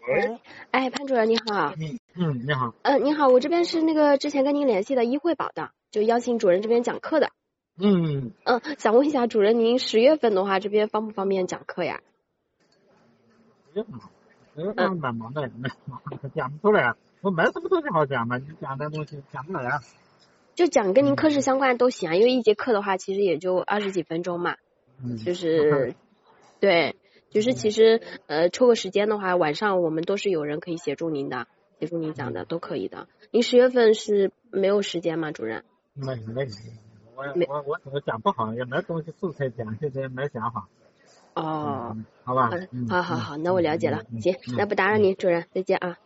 喂，哎，潘主任你好。 你好。 你好，我这边是那个之前跟您联系的医惠宝的，就邀请主任这边讲课的。想问一下主任，您10月份的话，这边方不方便讲课呀蛮忙的，讲不出来。我没什么东西好讲嘛，你讲的东西讲不来啊。 就讲跟您科室相关的都行啊，因为一节课的话，其实也就20几分钟嘛。对，就是其实抽个时间的话，晚上我们都是有人可以协助您的，协助您讲的都可以的。您10月份是没有时间吗，主任？ 没，我讲不好，也没东西素材讲，现在没想法。 哦， 好吧。 好，那我了解了。行，那不打扰您，主任，再见啊。